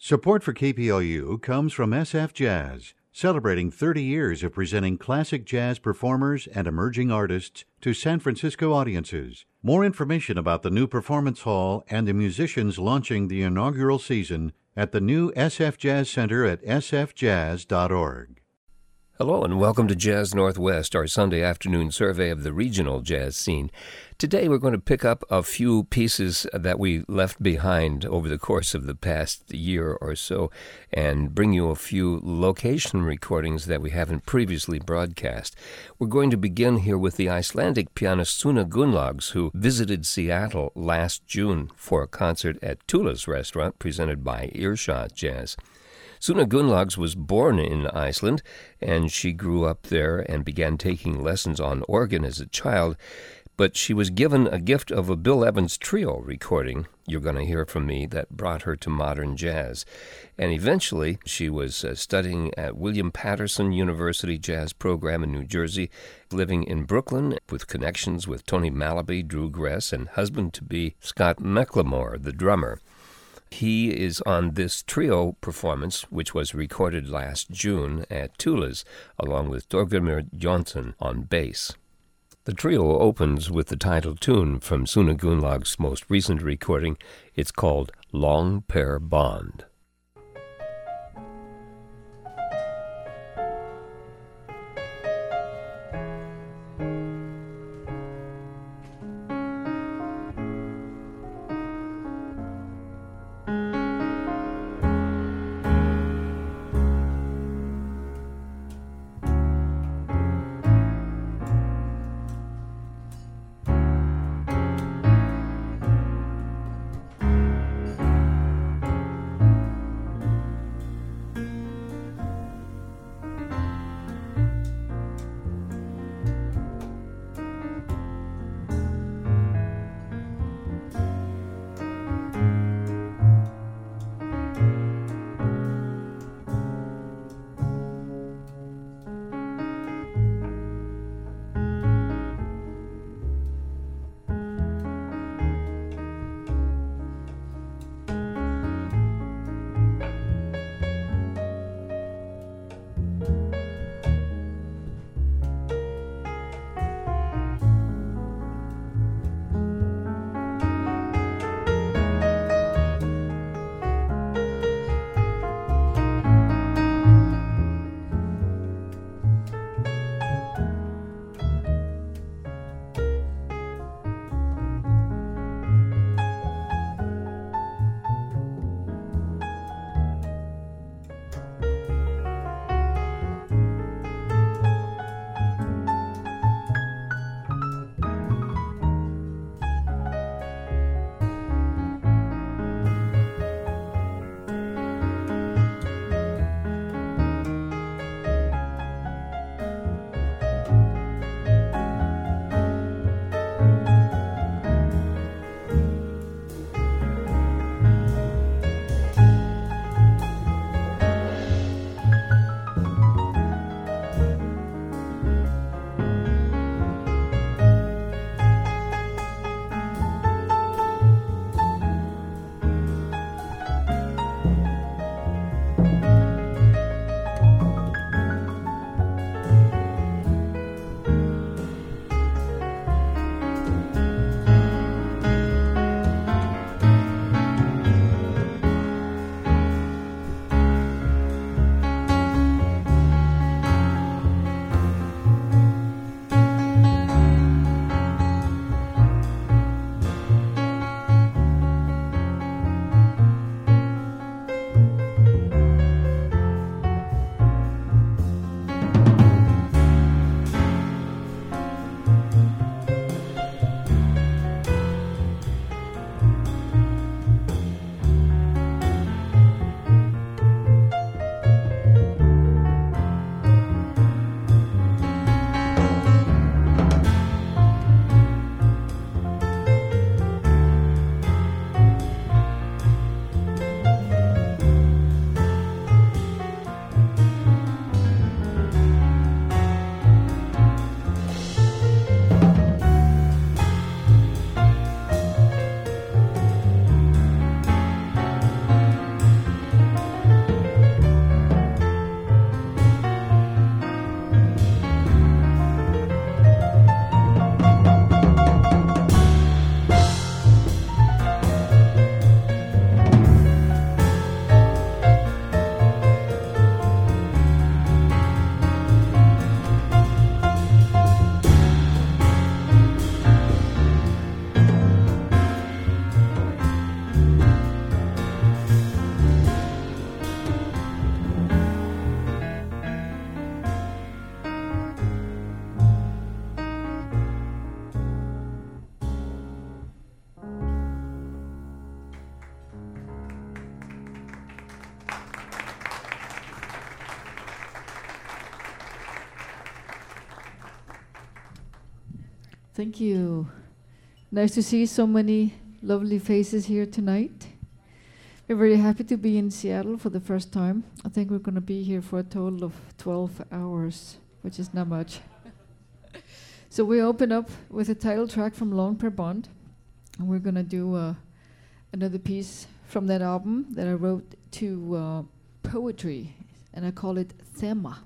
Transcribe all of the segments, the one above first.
Support for KPLU comes from SF Jazz, celebrating 30 years of presenting classic jazz performers and emerging artists to San Francisco audiences. More information about the new performance hall and the musicians launching the inaugural season at the new SF Jazz Center at sfjazz.org. Hello and welcome to Jazz Northwest, our Sunday afternoon survey of the regional jazz scene. Today we're going to pick up a few pieces that we left behind over the course of the past year or so and bring you a few location recordings that we haven't previously broadcast. We're going to begin here with the Icelandic pianist Suna Gunnlaugs, who visited Seattle last June for a concert at Tula's restaurant presented by Earshot Jazz. Suna Gunnlaugs was born in Iceland, and she grew up there and began taking lessons on organ as a child, but she was given a gift of a Bill Evans trio recording, you're going to hear from me, that brought her to modern jazz. And eventually, she was studying at William Patterson University Jazz Program in New Jersey, living in Brooklyn with connections with Tony Malaby, Drew Gress, and husband-to-be Scott McLemore, the drummer. He is on this trio performance, which was recorded last June at Tula's, along with Thorgrimur Jonsson on bass. The trio opens with the title tune from Suna Gunnlaugs' most recent recording. It's called Long Pair Bond. Thank you. Nice to see so many lovely faces here tonight. We're very happy to be in Seattle for the first time. I think we're going to be here for a total of 12 hours, which is not much. So we open up with a title track from Long Per Bond, and we're going to do another piece from that album that I wrote to poetry, and I call it Thema.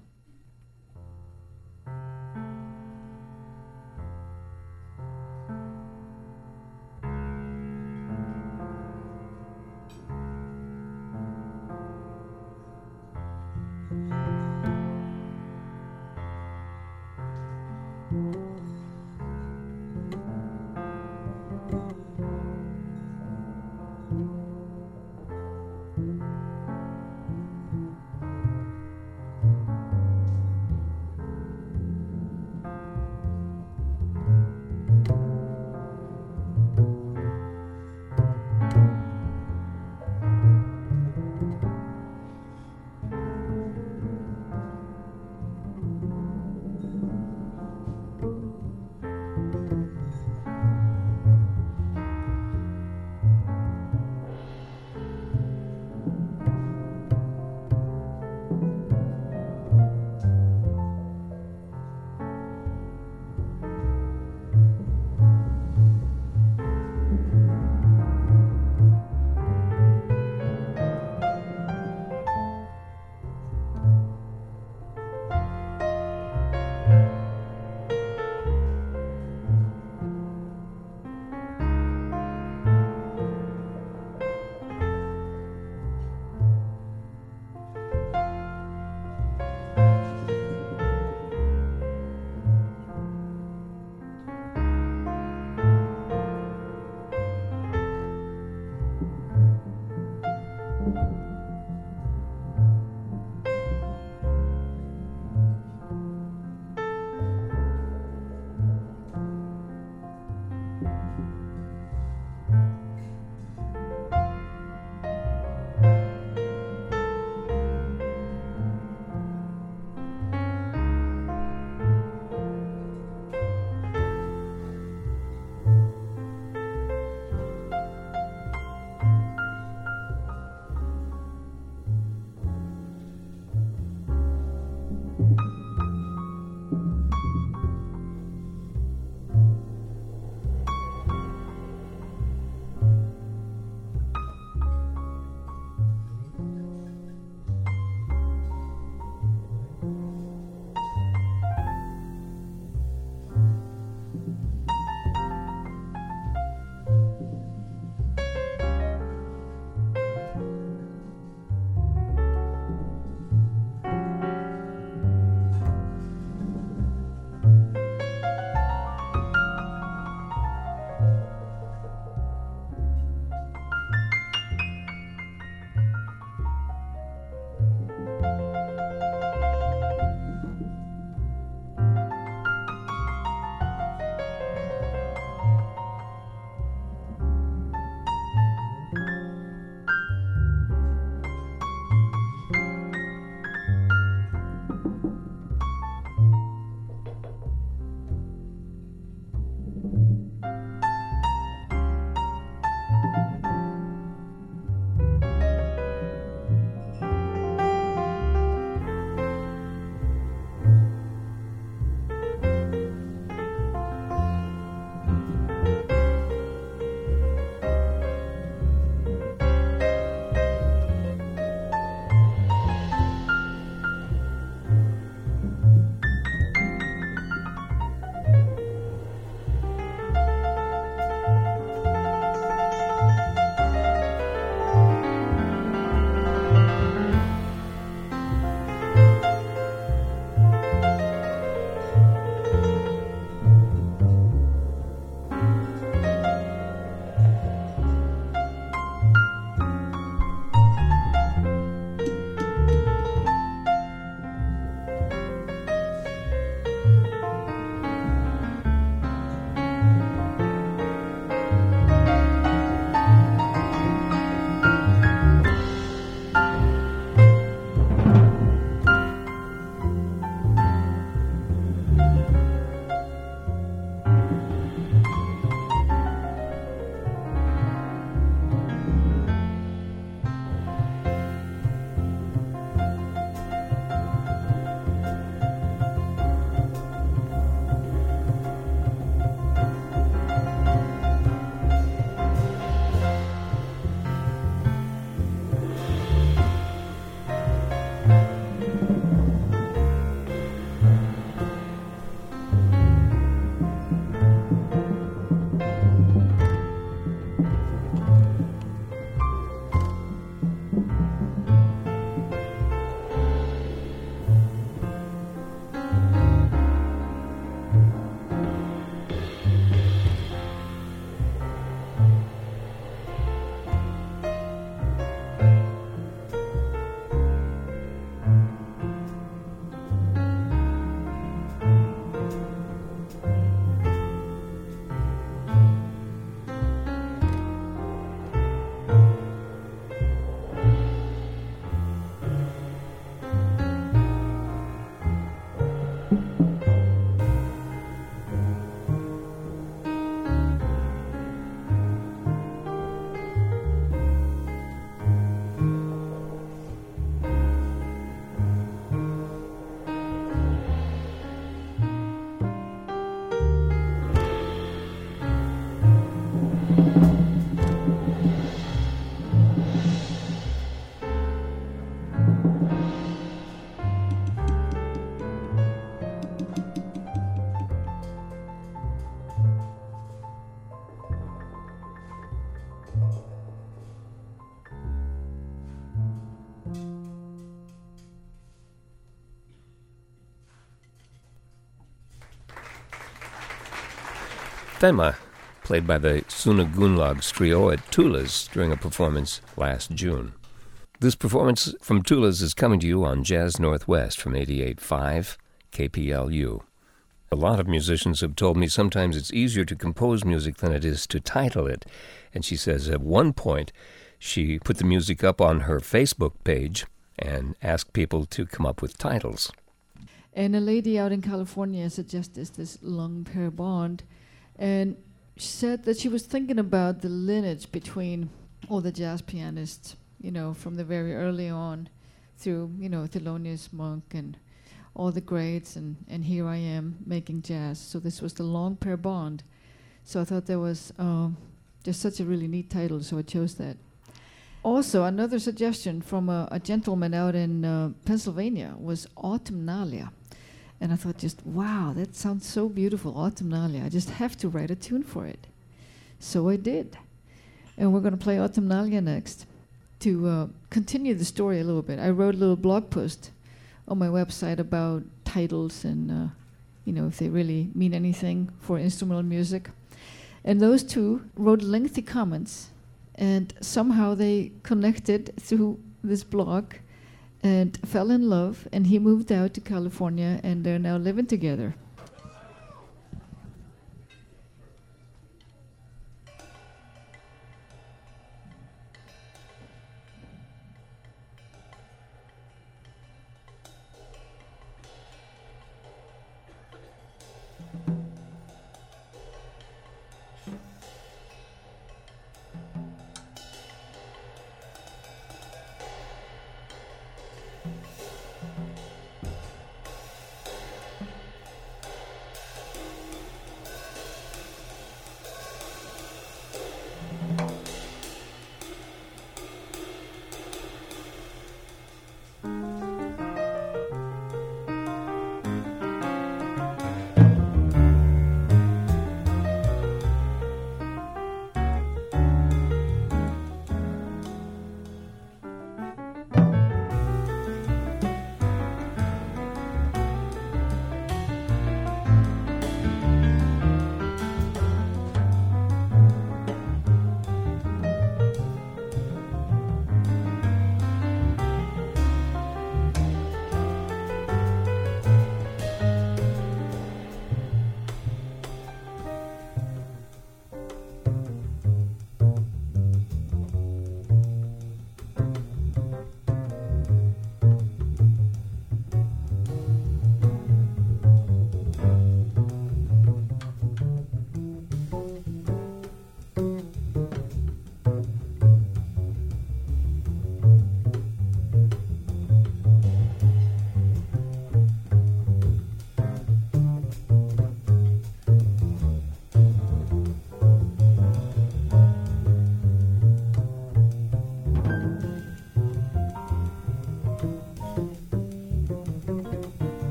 Thema, played by the Sunagunlags Trio at Tula's during a performance last June. This performance from Tula's is coming to you on Jazz Northwest from 88.5 KPLU. A lot of musicians have told me sometimes it's easier to compose music than it is to title it. And she says at one point she put the music up on her Facebook page and asked people to come up with titles. And a lady out in California suggested this long pair bond, and she said that she was thinking about the lineage between all the jazz pianists, from the very early on through, Thelonious Monk and all the greats, and here I am making jazz. So this was the long pair bond. So I thought that was just such a really neat title, so I chose that. Also, another suggestion from a gentleman out in Pennsylvania was Autumnalia. And I thought just, wow, that sounds so beautiful, Autumnalia. I just have to write a tune for it. So I did. And we're going to play Autumnalia next. To continue the story a little bit, I wrote a little blog post on my website about titles and, if they really mean anything for instrumental music. And those two wrote lengthy comments, and somehow they connected through this blog and fell in love, and he moved out to California, and they're now living together.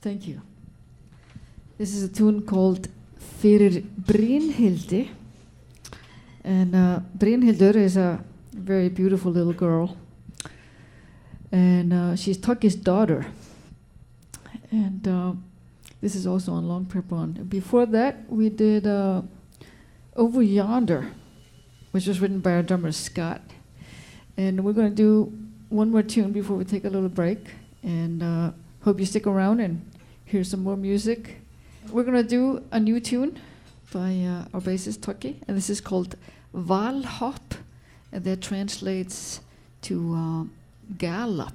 Thank you. This is a tune called Fyrir Brynhildi. And Brynhildur is a very beautiful little girl. And she's Tuggy's daughter. And this is also on Long Prepon. Before that, we did Over Yonder, which was written by our drummer, Scott. And we're going to do one more tune before we take a little break. And hope you stick around and hear some more music. We're going to do a new tune by our bassist, Tuggy. And this is called Valhop. And that translates to gallop.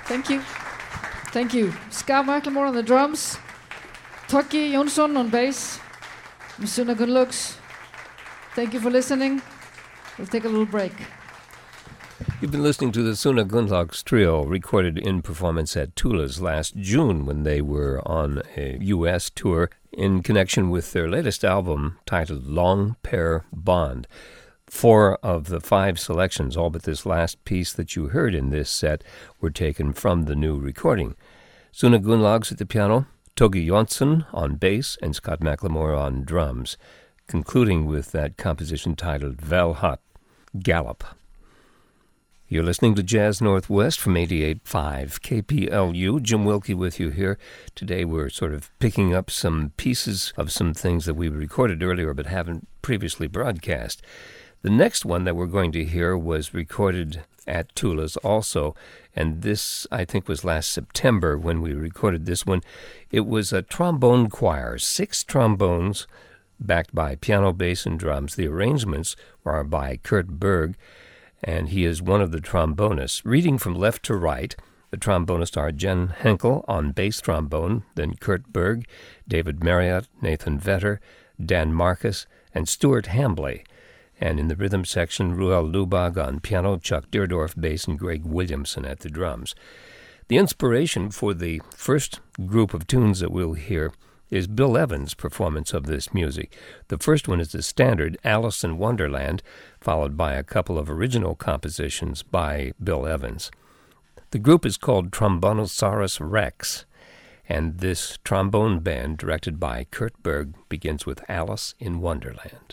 Thank you. Thank you. Scar McLemore on the drums. Toggi Jonsson on bass. Suna Gunnlaugs. Thank you for listening. We'll take a little break. You've been listening to the Suna Gunnlaugs Trio, recorded in performance at Tula's last June when they were on a U.S. tour in connection with their latest album titled Long Pair Bond. 4 of the 5 selections, all but this last piece that you heard in this set, were taken from the new recording. Suna Gunnlaugs at the piano, Toggi Jonsson on bass, and Scott McLemore on drums, concluding with that composition titled Valhalla, Gallop. You're listening to Jazz Northwest from 88.5 KPLU. Jim Wilkie with you here. Today we're sort of picking up some pieces of some things that we recorded earlier but haven't previously broadcast. The next one that we're going to hear was recorded at Tula's also, and this, I think, was last September when we recorded this one. It was a trombone choir, 6 trombones, backed by piano, bass, and drums. The arrangements are by Kurt Berg, and he is one of the trombonists. Reading from left to right, the trombonists are Jen Henkel on bass trombone, then Kurt Berg, David Marriott, Nathan Vetter, Dan Marcus, and Stuart Hambley. And in the rhythm section, Ruel Lubag on piano, Chuck Deerdorf bass, and Greg Williamson at the drums. The inspiration for the first group of tunes that we'll hear is Bill Evans' performance of this music. The first one is the standard Alice in Wonderland, followed by a couple of original compositions by Bill Evans. The group is called Trombonosaurus Rex, and this trombone band, directed by Kurt Berg, begins with Alice in Wonderland.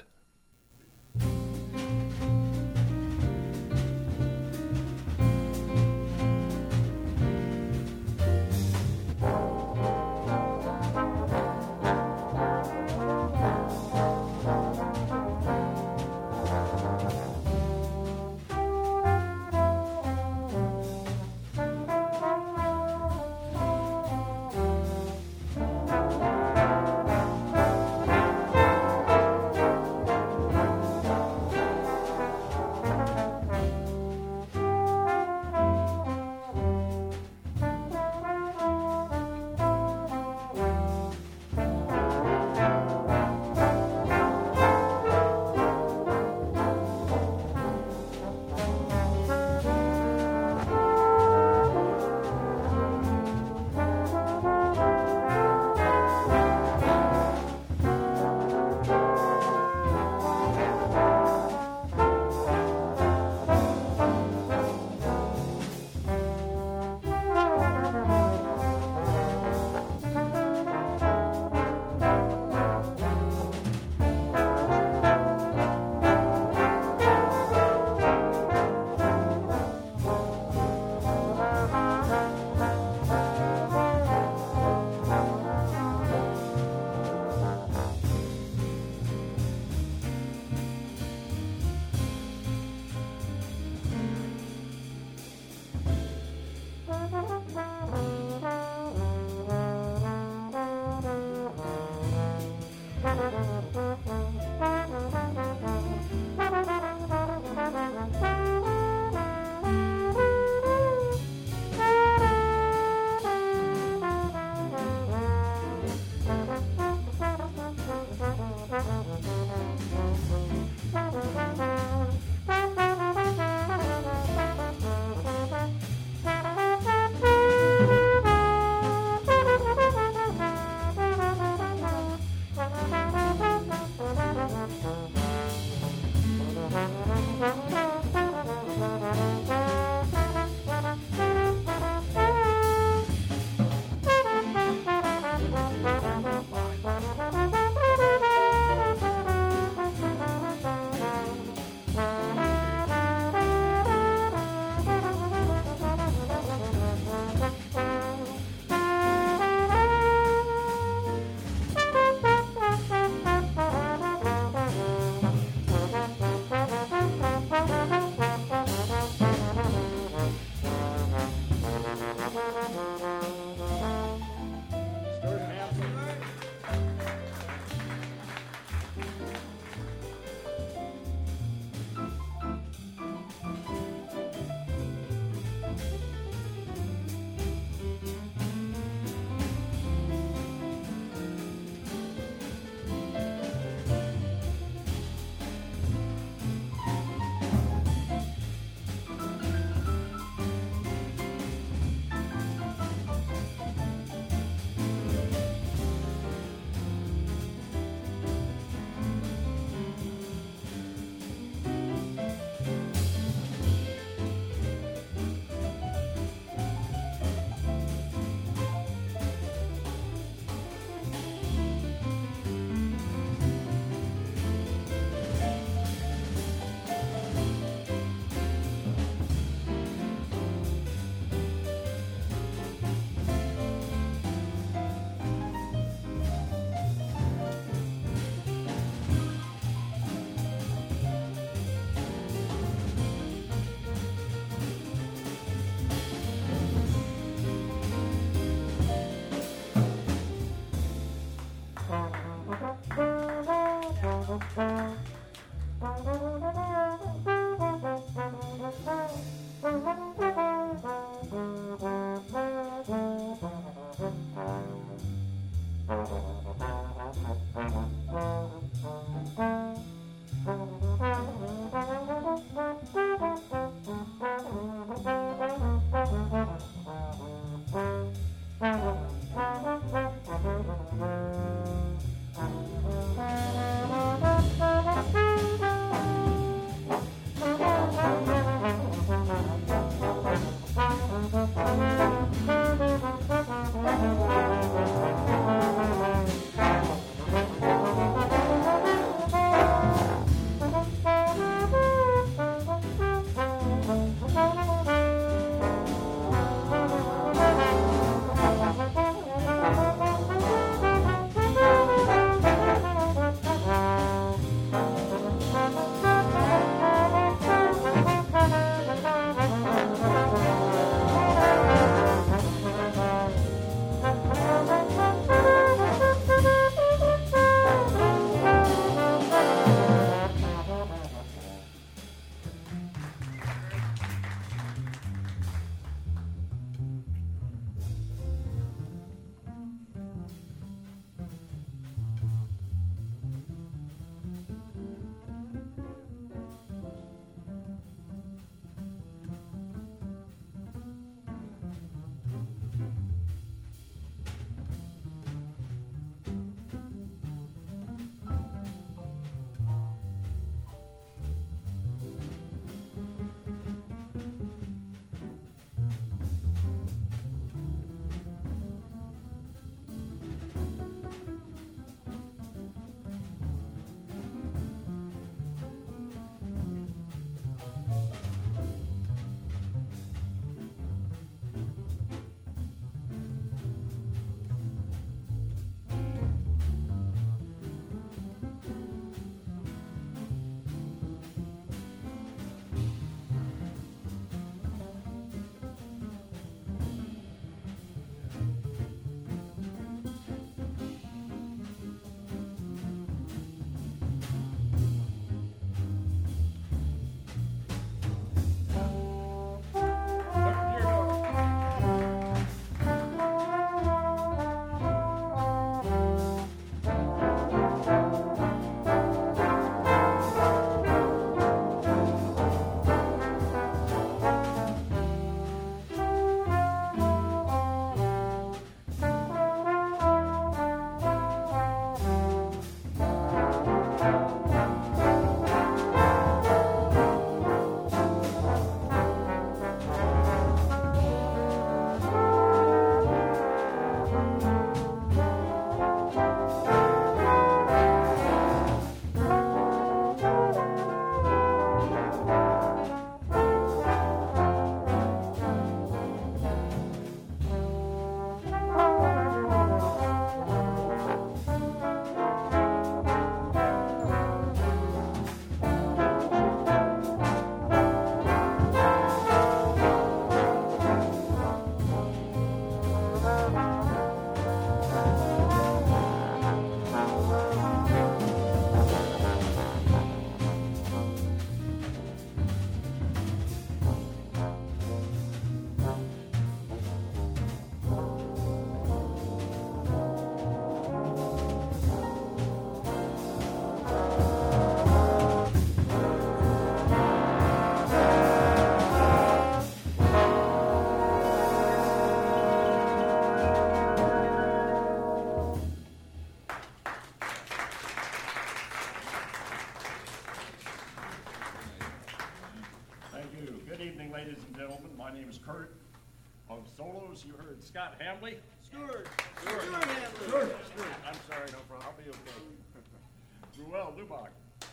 and gentlemen, my name is Kurt. On solos, you heard Scott Hambley. Stewart. I'm sorry, no problem. I'll be okay. Ruel Lubach.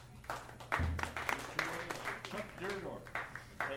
Chuck Deardorff. Hey.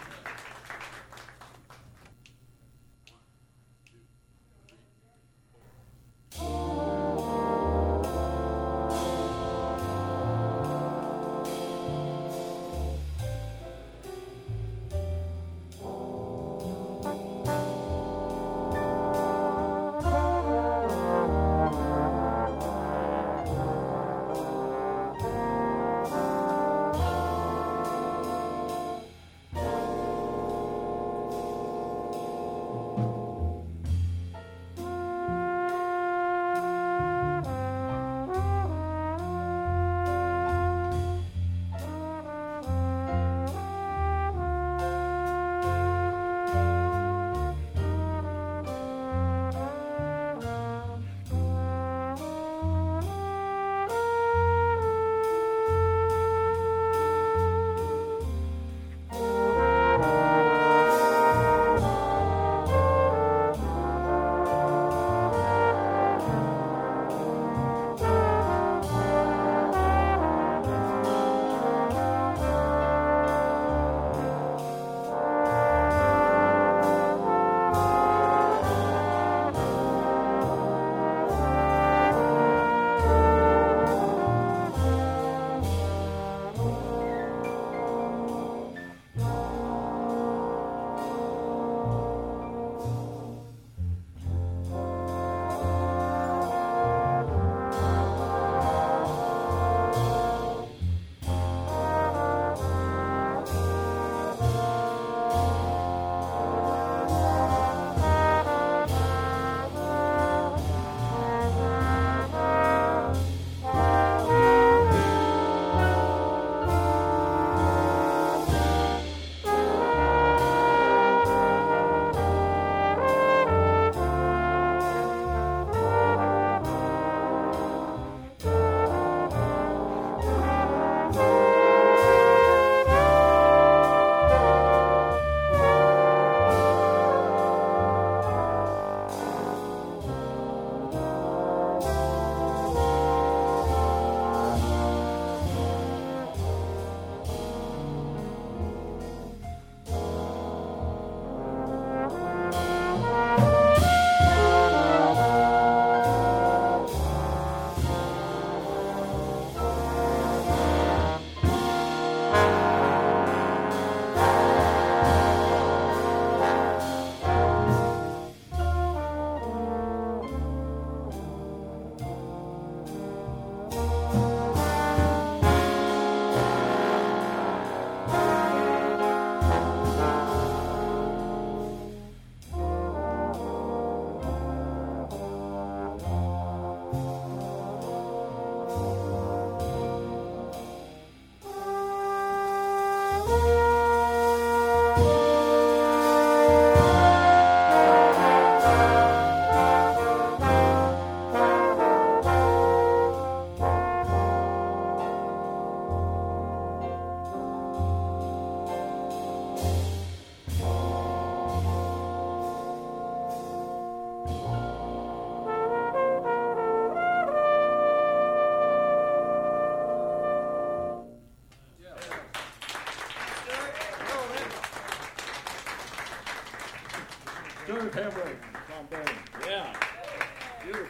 Stuart Hambley, trombone. Yeah. Beautiful.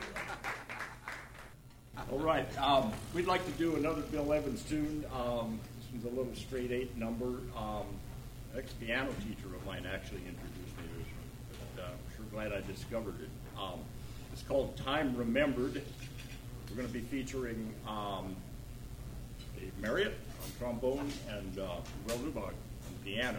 All right. We'd like to do another Bill Evans tune. This one's a little straight 8 number. Ex-piano teacher of mine actually introduced me to this one, but I'm sure glad I discovered it. It's called Time Remembered. We're going to be featuring Dave Marriott on trombone and Ruel Lubach on piano.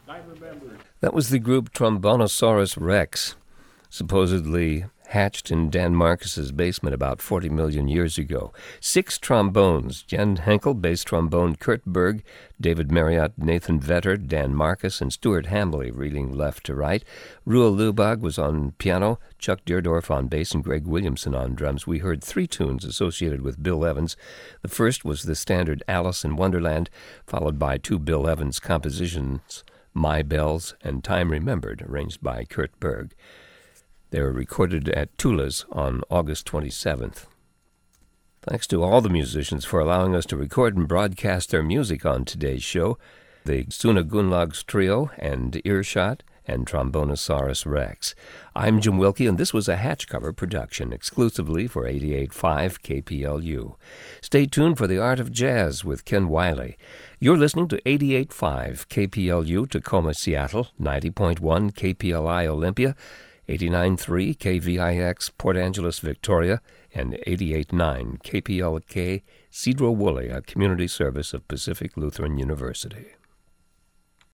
Time remembered. That was the group Trombonosaurus Rex, supposedly hatched in Dan Marcus's basement about 40 million years ago. 6 trombones: Jen Henkel, bass trombone; Kurt Berg, David Marriott, Nathan Vetter, Dan Marcus, and Stuart Hambley reading left to right. Ruel Lubag was on piano, Chuck Deerdorf on bass, and Greg Williamson on drums. We heard 3 tunes associated with Bill Evans. The first was the standard Alice in Wonderland, followed by 2 Bill Evans compositions, My Bells and Time Remembered, arranged by Kurt Berg. They were recorded at Tula's on August 27th. Thanks to all the musicians for allowing us to record and broadcast their music on today's show. The Suna Gunlags Trio and Earshot and Trombonosaurus Rex. I'm Jim Wilkie, and this was a Hatch Cover production exclusively for 88.5 KPLU. Stay tuned for The Art of Jazz with Ken Wiley. You're listening to 88.5 KPLU Tacoma, Seattle, 90.1 KPLI Olympia, 89.3 KVIX Port Angeles, Victoria, and 88.9 KPLK Cedro Woolley, a community service of Pacific Lutheran University.